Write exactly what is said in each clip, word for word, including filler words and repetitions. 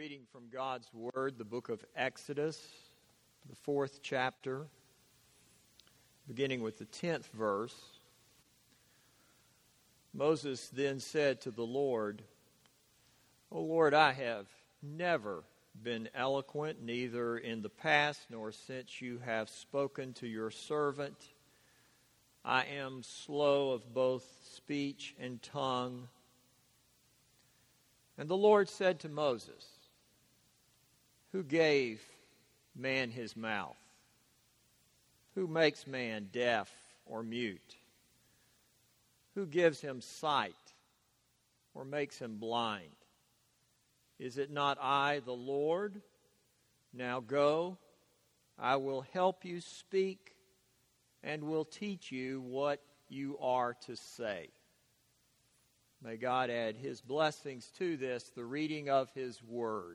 reading from God's Word, the book of Exodus, the fourth chapter, beginning with the tenth verse. Moses then said to the Lord, O Lord, I have never been eloquent, neither in the past nor since you have spoken to your servant. I am slow of both speech and tongue. And the Lord said to Moses, Who gave man his mouth? Who makes man deaf or mute? Who gives him sight or makes him blind? Is it not I, the Lord? Now go, I will help you speak and will teach you what you are to say. May God add His blessings to this, the reading of His Word.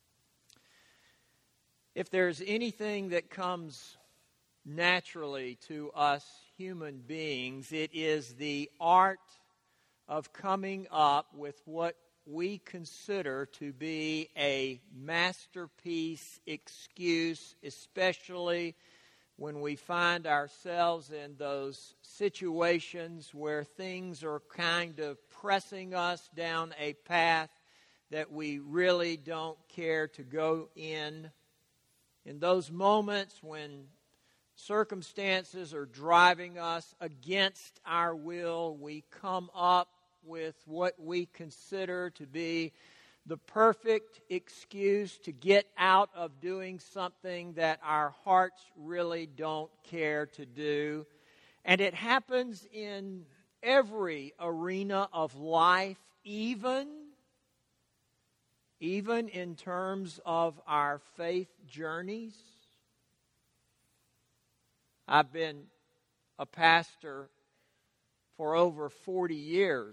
If there's anything that comes naturally to us human beings, it is the art of coming up with what we consider to be a masterpiece excuse, especially when we find ourselves in those situations where things are kind of pressing us down a path that we really don't care to go in. In those moments when circumstances are driving us against our will, we come up with what we consider to be the perfect excuse to get out of doing something that our hearts really don't care to do. And it happens in every arena of life, even, even in terms of our faith journeys. I've been a pastor for over forty years.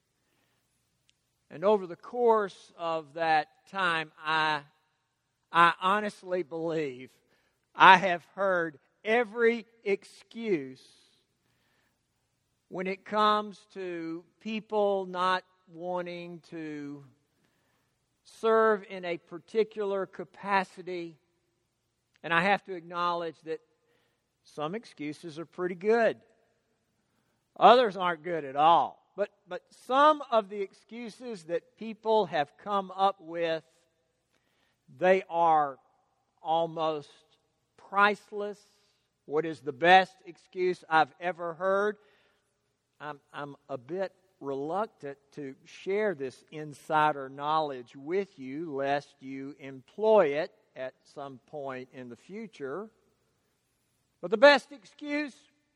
And over the course of that time, I, I honestly believe I have heard every excuse when it comes to people not wanting to serve in a particular capacity. And I have to acknowledge that some excuses are pretty good. Others aren't good at all. But but some of the excuses that people have come up with, they are almost priceless. What is the best excuse I've ever heard? I'm I'm a bit reluctant to share this insider knowledge with you, lest you employ it at some point in the future. But the best excuse,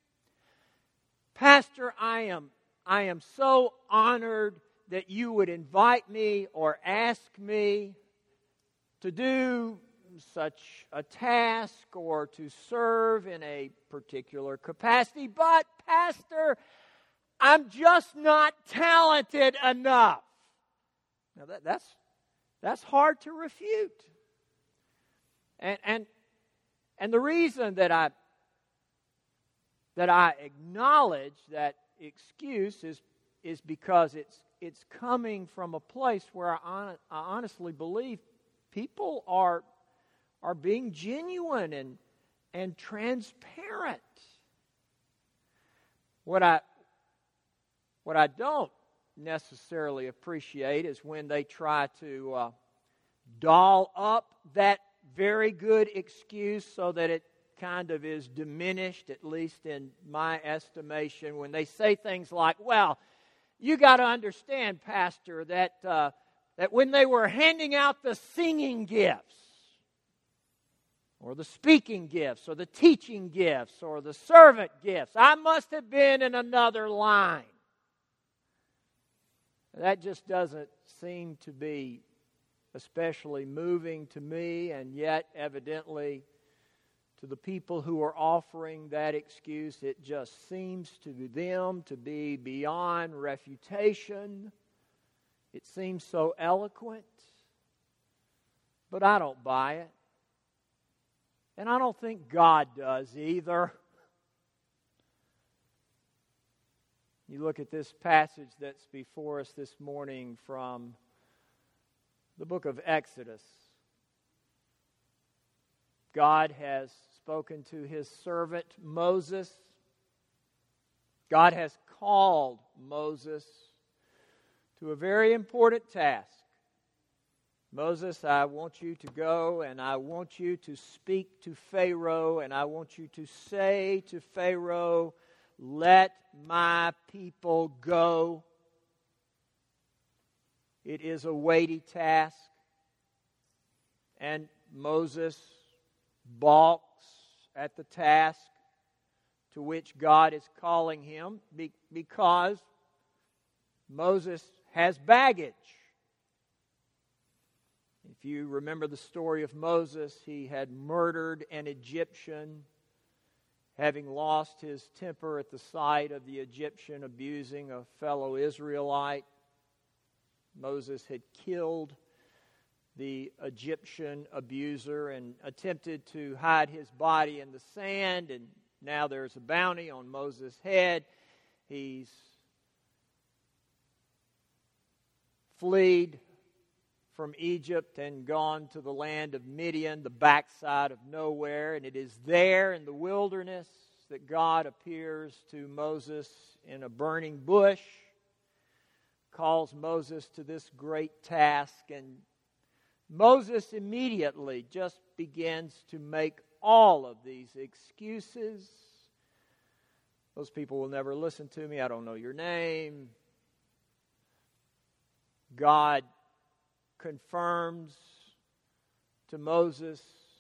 Pastor, I am I am so honored that you would invite me or ask me to do such a task or to serve in a particular capacity. But, Pastor, I'm just not talented enough. Now, that, that's, that's hard to refute. And, and, and the reason that I, that I acknowledge that excuse is is because it's it's coming from a place where I, on, I honestly believe people are are being genuine and and transparent. What I what I don't necessarily appreciate is when they try to uh, doll up that very good excuse so that it kind of is diminished, at least in my estimation, when they say things like, well, you got to understand, Pastor, that uh, that when they were handing out the singing gifts, or the speaking gifts, or the teaching gifts, or the servant gifts, I must have been in another line. That just doesn't seem to be especially moving to me, and yet evidently to the people who are offering that excuse, it just seems to them to be beyond refutation. It seems so eloquent, but I don't buy it. And I don't think God does either. You look at this passage that's before us this morning from the book of Exodus. God has spoken to his servant Moses. God has called Moses to a very important task. Moses, I want you to go and I want you to speak to Pharaoh and I want you to say to Pharaoh, let my people go. It is a weighty task. And Moses balks at the task to which God is calling him because Moses has baggage. If you remember the story of Moses, he had murdered an Egyptian, having lost his temper at the sight of the Egyptian abusing a fellow Israelite. Moses had killed the Egyptian abuser and attempted to hide his body in the sand, and now there's a bounty on Moses' head. He's fled from Egypt and gone to the land of Midian, the backside of nowhere, and it is there in the wilderness that God appears to Moses in a burning bush, calls Moses to this great task, and Moses immediately just begins to make all of these excuses. Those people will never listen to me. I don't know your name. God confirms to Moses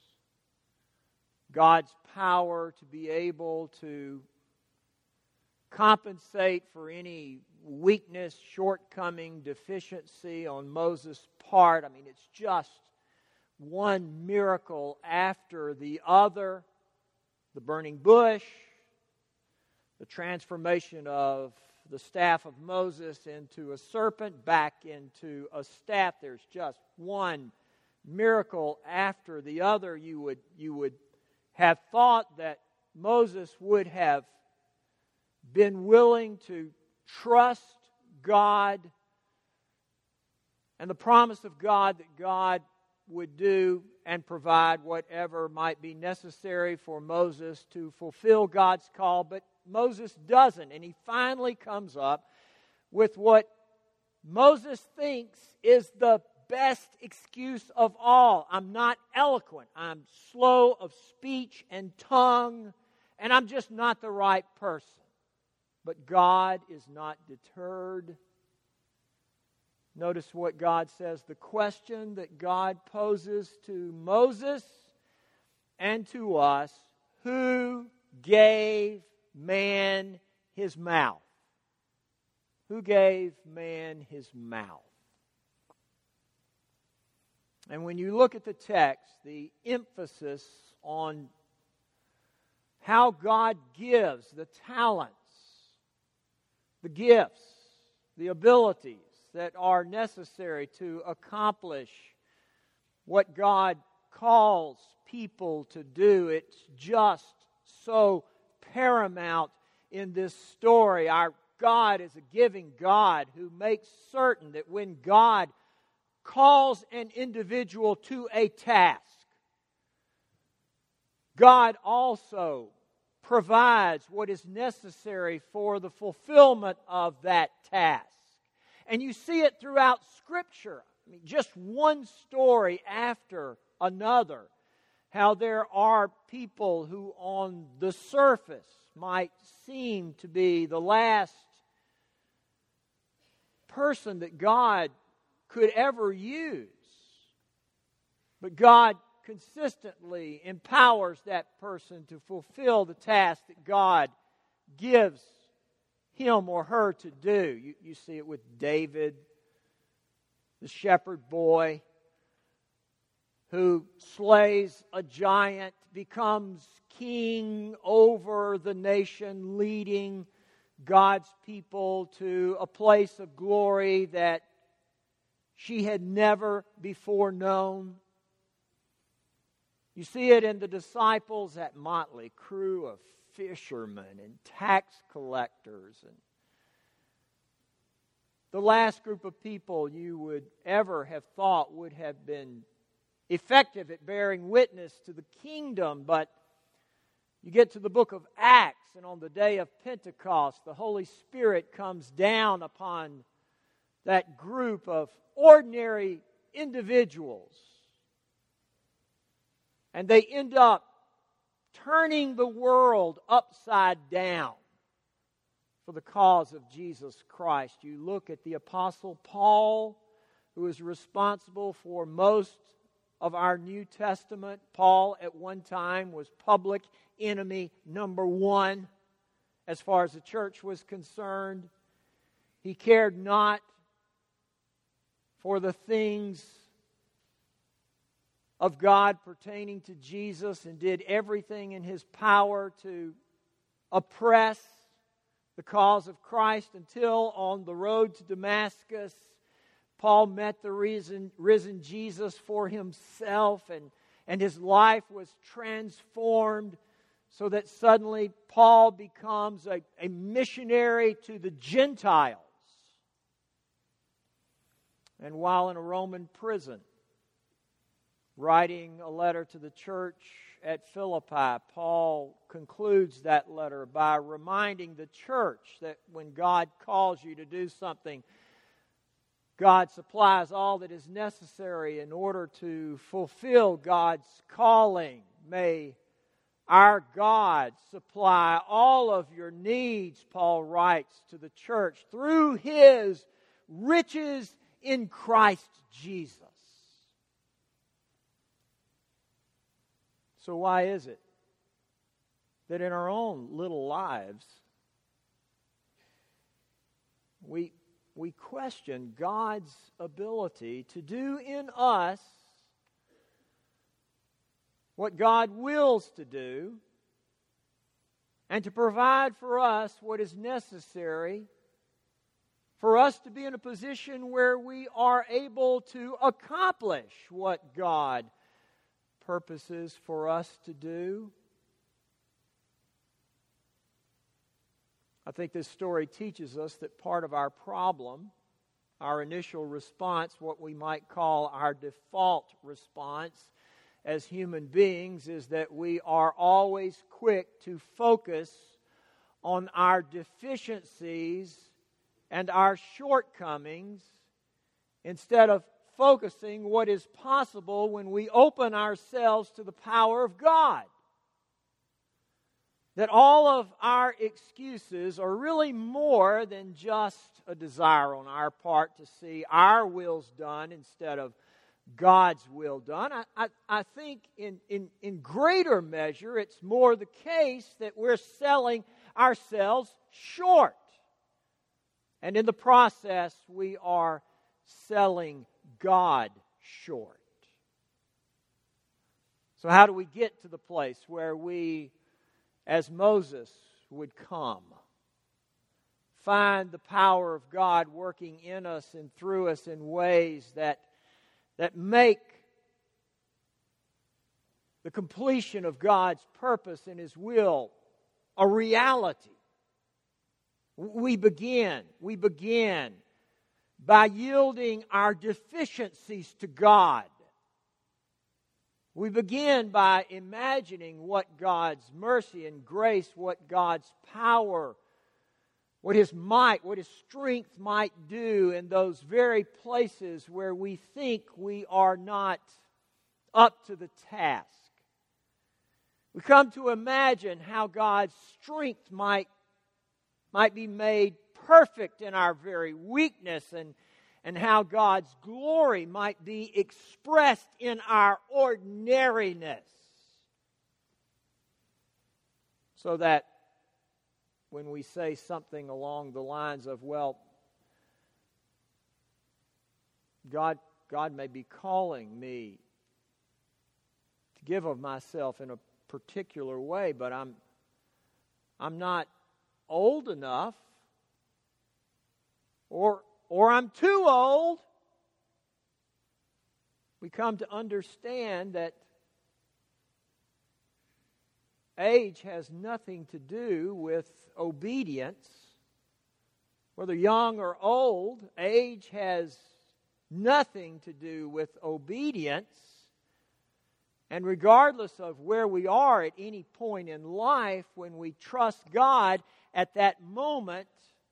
God's power to be able to compensate for any weakness, shortcoming, deficiency on Moses' part. I mean, it's just one miracle after the other. The burning bush, the transformation of the staff of Moses into a serpent, back into a staff. There's just one miracle after the other. You would, you would have thought that Moses would have been willing to trust God and the promise of God that God would do and provide whatever might be necessary for Moses to fulfill God's call. But Moses doesn't, and he finally comes up with what Moses thinks is the best excuse of all. I'm not eloquent. I'm slow of speech and tongue, and I'm just not the right person. But God is not deterred. Notice what God says. The question that God poses to Moses and to us, who gave man his mouth? Who gave man his mouth? And when you look at the text, the emphasis on how God gives the talents, the gifts, the abilities that are necessary to accomplish what God calls people to do, it's just so paramount in this story. Our God is a giving God who makes certain that when God calls an individual to a task, God also provides what is necessary for the fulfillment of that task. And you see it throughout Scripture. I mean, just one story after another, how there are people who on the surface might seem to be the last person that God could ever use. But God consistently empowers that person to fulfill the task that God gives him or her to do. You, you see it with David, the shepherd boy, who slays a giant, becomes king over the nation, leading God's people to a place of glory that she had never before known. You see it in the disciples, that motley crew of fishermen and tax collectors and the last group of people you would ever have thought would have been effective at bearing witness to the kingdom. But you get to the book of Acts, and on the day of Pentecost, the Holy Spirit comes down upon that group of ordinary individuals. And they end up turning the world upside down for the cause of Jesus Christ. You look at the Apostle Paul, who is responsible for most of our New Testament. Paul, at one time, was public enemy number one as far as the church was concerned. He cared not for the things of God pertaining to Jesus and did everything in his power to oppress the cause of Christ until on the road to Damascus, Paul met the risen, risen Jesus for himself, and, and his life was transformed so that suddenly Paul becomes a, a missionary to the Gentiles. And while in a Roman prison, writing a letter to the church at Philippi, Paul concludes that letter by reminding the church that when God calls you to do something, God supplies all that is necessary in order to fulfill God's calling. May our God supply all of your needs, Paul writes to the church, through His riches in Christ Jesus. So why is it that in our own little lives we, we question God's ability to do in us what God wills to do and to provide for us what is necessary for us to be in a position where we are able to accomplish what God purposes for us to do? I think this story teaches us that part of our problem, our initial response, what we might call our default response as human beings, is that we are always quick to focus on our deficiencies and our shortcomings instead of focusing what is possible when we open ourselves to the power of God. That all of our excuses are really more than just a desire on our part to see our wills done instead of God's will done. I, I, I think in, in, in greater measure it's more the case that we're selling ourselves short. And in the process we are selling God short. So how do we get to the place where we, as Moses, would come? Find the power of God working in us and through us in ways that, that make the completion of God's purpose and His will a reality. We begin, we begin by yielding our deficiencies to God. We begin by imagining what God's mercy and grace, what God's power, what His might, what His strength might do in those very places where we think we are not up to the task. We come to imagine how God's strength might, might be made perfect in our very weakness, and, and how God's glory might be expressed in our ordinariness. So that when we say something along the lines of, well, God, God may be calling me to give of myself in a particular way, but I'm, I'm not old enough, Or, or I'm too old. We come to understand that age has nothing to do with obedience, whether young or old, age has nothing to do with obedience. And regardless of where we are at any point in life, when we trust God at that moment,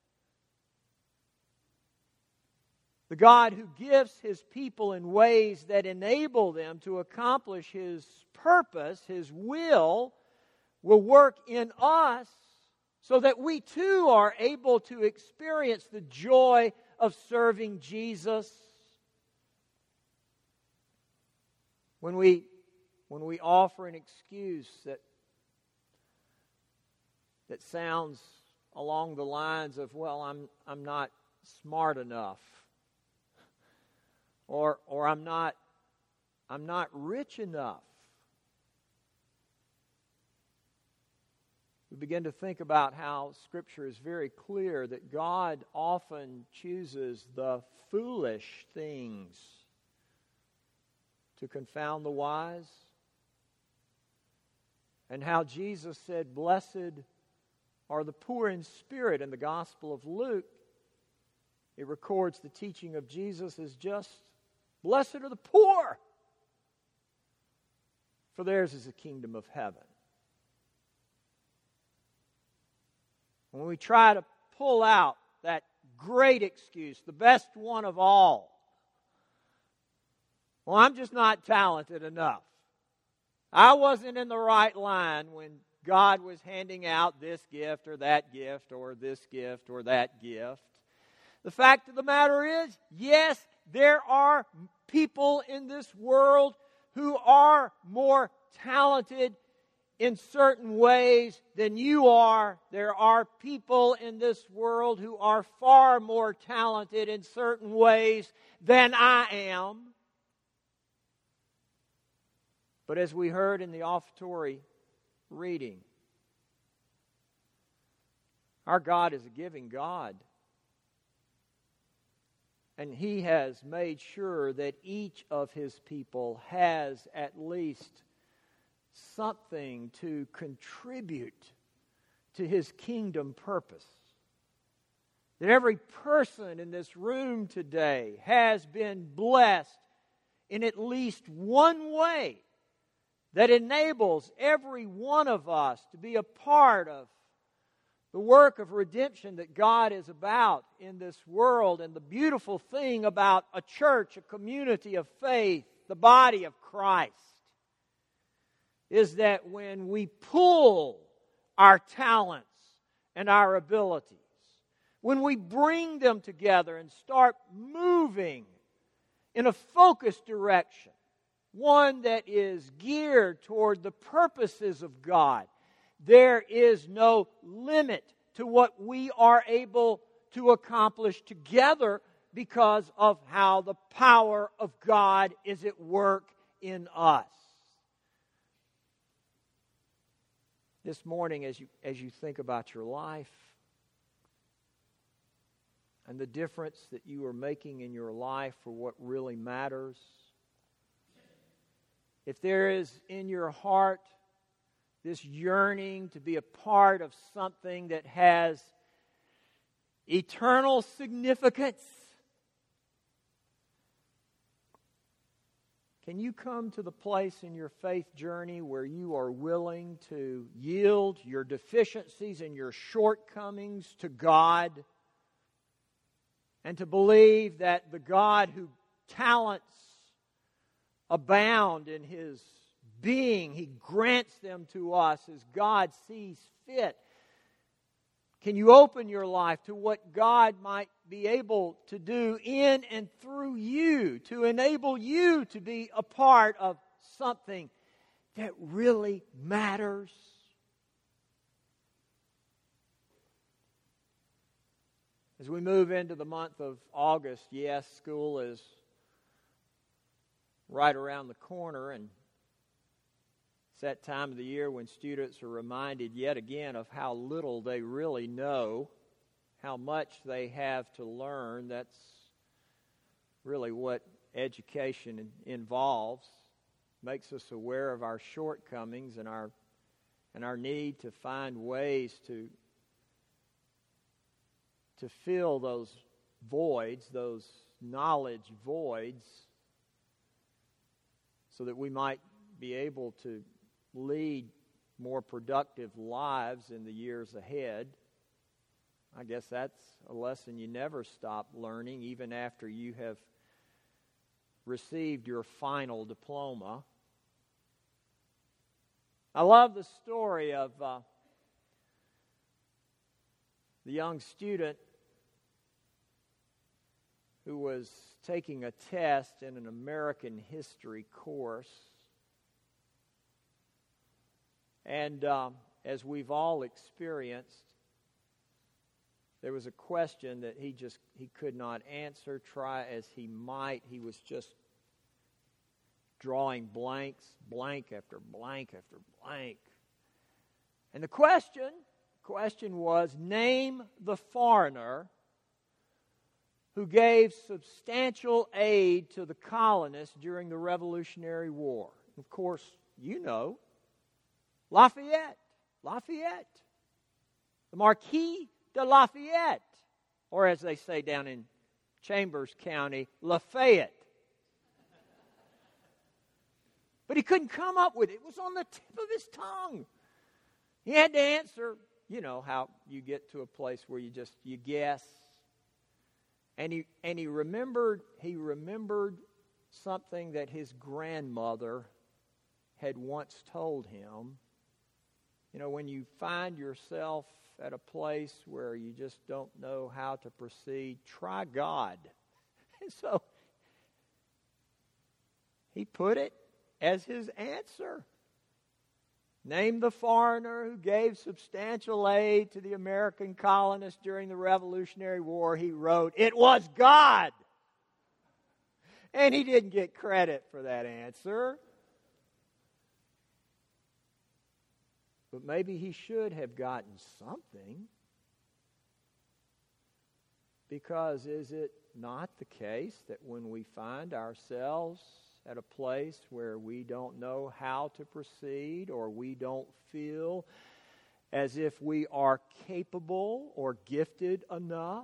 the God who gives His people in ways that enable them to accomplish His purpose, His will, will work in us so that we too are able to experience the joy of serving Jesus. When we, when we offer an excuse that, that sounds along the lines of, well, I'm, I'm not smart enough, or, or I'm not, I'm not rich enough, we begin to think about how Scripture is very clear that God often chooses the foolish things to confound the wise, and how Jesus said, "Blessed are the poor in spirit." In the Gospel of Luke, it records the teaching of Jesus as just, "Blessed are the poor, for theirs is the kingdom of heaven." When we try to pull out that great excuse, the best one of all, well, I'm just not talented enough. I wasn't in the right line when God was handing out this gift or that gift or this gift or that gift. The fact of the matter is, yes, there are people in this world who are more talented in certain ways than you are. There are people in this world who are far more talented in certain ways than I am. But as we heard in the offertory reading, our God is a giving God. And He has made sure that each of His people has at least something to contribute to His kingdom purpose. That every person in this room today has been blessed in at least one way that enables every one of us to be a part of the work of redemption that God is about in this world. And the beautiful thing about a church, a community of faith, the body of Christ, is that when we pull our talents and our abilities, when we bring them together and start moving in a focused direction, one that is geared toward the purposes of God, there is no limit to what we are able to accomplish together because of how the power of God is at work in us. This morning, as you, as you think about your life and the difference that you are making in your life for what really matters, if there is in your heart this yearning to be a part of something that has eternal significance, can you come to the place in your faith journey where you are willing to yield your deficiencies and your shortcomings to God, and to believe that the God who talents abound in His being, He grants them to us as God sees fit? Can you open your life to what God might be able to do in and through you to enable you to be a part of something that really matters? As we move into the month of August, yes, school is right around the corner, and it's that time of the year when students are reminded yet again of how little they really know, how much they have to learn. That's really what education involves. Makes us aware of our shortcomings and our and our need to find ways to to fill those voids, those knowledge voids, so that we might be able to lead more productive lives in the years ahead. I guess that's a lesson you never stop learning, even after you have received your final diploma. I love the story of uh, the young student who was taking a test in an American history course. And um, as we've all experienced, there was a question that he just he could not answer. Try as he might, he was just drawing blanks, blank after blank after blank. And the question, question was, name the foreigner who gave substantial aid to the colonists during the Revolutionary War. Of course, you know, Lafayette, Lafayette, the Marquis de Lafayette, or as they say down in Chambers County, Lafayette. But he couldn't come up with it. It was on the tip of his tongue. He had to answer, you know, how you get to a place where you just, you guess. And he and he remembered, he remembered something that his grandmother had once told him. You know, when you find yourself at a place where you just don't know how to proceed, try God. And so he put it as his answer. Name the foreigner who gave substantial aid to the American colonists during the Revolutionary War. He wrote, it was God. And he didn't get credit for that answer. But maybe he should have gotten something. Because is it not the case that when we find ourselves at a place where we don't know how to proceed, or we don't feel as if we are capable or gifted enough,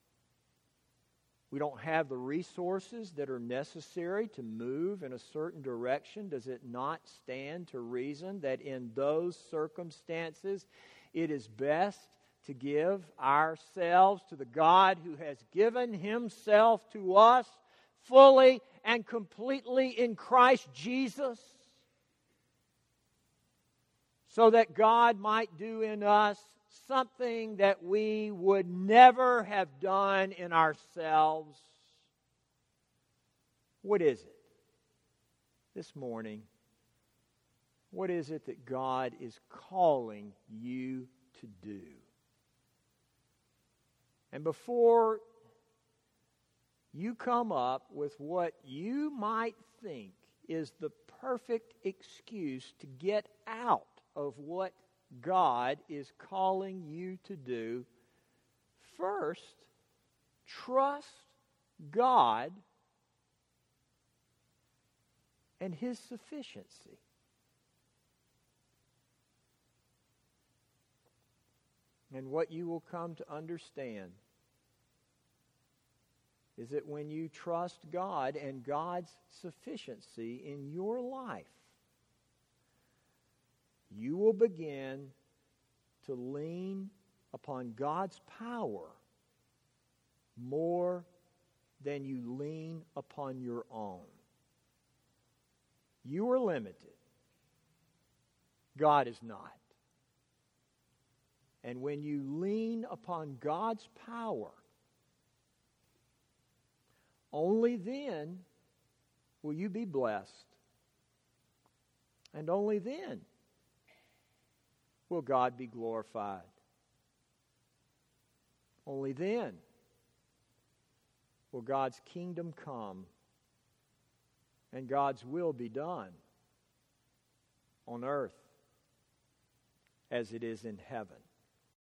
we don't have the resources that are necessary to move in a certain direction, does it not stand to reason that in those circumstances it is best to give ourselves to the God who has given Himself to us fully and completely in Christ Jesus, so that God might do in us something that we would never have done in ourselves? What is it this morning? What is it that God is calling you to do? And before you come up with what you might think is the perfect excuse to get out of what God is calling you to do, first, trust God and His sufficiency. And what you will come to understand is that when you trust God and God's sufficiency in your life, you will begin to lean upon God's power more than you lean upon your own. You are limited. God is not. And when you lean upon God's power, only then will you be blessed. And only then will God be glorified. Only then will God's kingdom come and God's will be done on earth as it is in heaven.